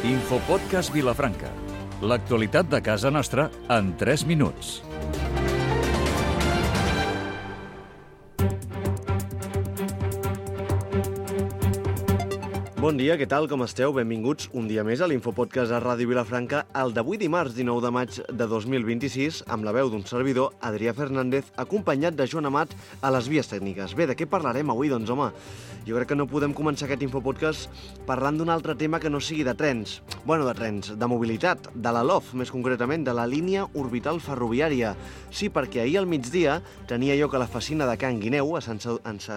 Infopodcast Vilafranca. L'actualitat de casa nostra en 3 minuts. Bon dia, què tal, com esteu? Benvinguts un dia més a l'Infopodcast a Ràdio Vilafranca, el d'avui dimarts 19 de maig de 2026, amb la veu d'un servidor, Adrià Fernández, acompanyat de Joan Amat a les vies tècniques. Bé, de què parlarem avui, doncs, home? Jo crec que no podem començar aquest Infopodcast parlant d'un altre tema que no sigui de trens. Bueno, de trens, de mobilitat, de la LOF, més concretament, de la línia orbital ferroviària. Sí, perquè ahir al migdia tenia lloc a la Facina de Can Guineu, a Sant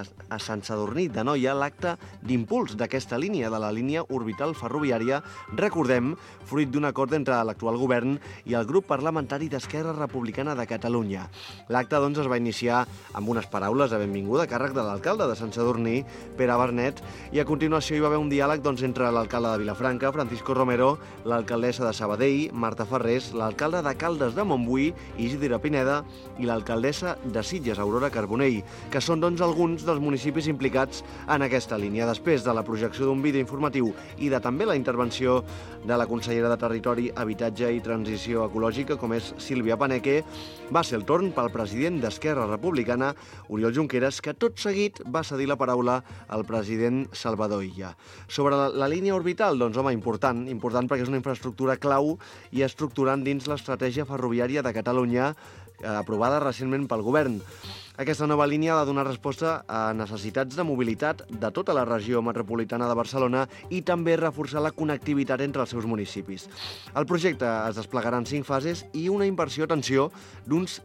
Sadurní d'Anoia, l'acte d'impuls d'aquesta línia, de la línia orbital ferroviària, recordem, fruit d'un acord entre l'actual govern i el grup parlamentari d'Esquerra Republicana de Catalunya. L'acte, doncs, es va iniciar amb unes paraules de benvinguda a càrrec de l'alcalde de Sant Sadurní, Pere Bernet, i a continuació hi va haver un diàleg, doncs, entre l'alcalde de Vilafranca, Francisco Romero, l'alcaldessa de Sabadell, Marta Ferrés, l'alcalde de Caldes de Montbui, Isidre Pineda, i l'alcaldessa de Sitges, Aurora Carbonell, que són, doncs, alguns dels municipis implicats en aquesta línia. Després de la projecció d'un vídeo informatiu i de també la intervenció de la consellera de Territori, Habitatge i Transició Ecològica, com és Sílvia Paneque, va ser el torn pel president d'Esquerra Republicana, Oriol Junqueras, que tot seguit va cedir la paraula al president Salvador Illa. Sobre la línia orbital, doncs, home, important perquè és una infraestructura clau i estructurant dins l'estratègia ferroviària de Catalunya, aprovada recentment pel govern. Aquesta nova línia ha de donar resposta a necessitats de mobilitat de tota la regió metropolitana de Barcelona i també reforçar la connectivitat entre els seus municipis. El projecte es desplegarà en 5 fases i una inversió, atenció, d'uns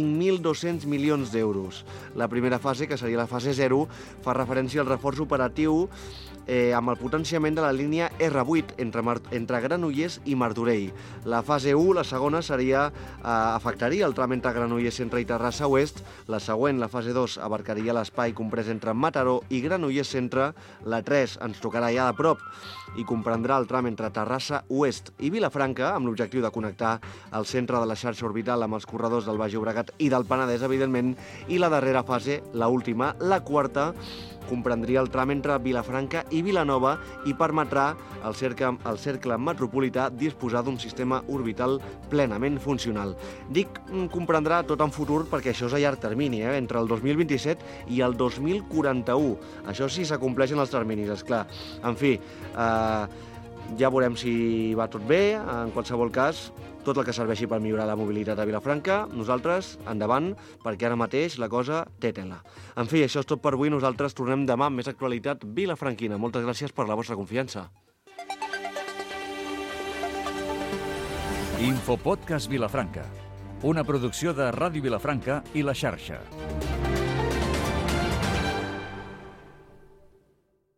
5.200 milions d'euros. La primera fase, que seria la fase 0, fa referència al reforç operatiu amb el potenciament de la línia R8 entre Granollers i Martorell. La fase 1, la segona, afectaria el tram entre Granollers Centre i Terrassa Oest. La següent, la fase 2, abarcaria l'espai comprès entre Mataró i Granollers Centre. La 3 ens tocarà ja de prop i comprendrà el tram entre Terrassa Oest i Vilafranca, amb l'objectiu de connectar el centre de la xarxa orbital amb els corredors del Baix Llobregat i del Penedès, evidentment. I la darrera fase, la última, la quarta, comprendria el tram entre Vilafranca i Vilanova i permetrà al cercle metropolità disposar d'un sistema orbital plenament funcional. Dic comprendrà tot en futur perquè això és a llarg termini, entre el 2027 i el 2041. Això sí s'acompleixen els terminis, esclar. En fi, ja veurem si va tot bé. En qualsevol cas, tot el que serveixi per millorar la mobilitat a Vilafranca, nosaltres, endavant, perquè ara mateix la cosa té tela. En fi, això és tot per avui. Nosaltres tornem demà amb més actualitat vilafranquina. Moltes gràcies per la vostra confiança. Infopodcast Vilafranca, una producció de Ràdio Vilafranca i La Xarxa.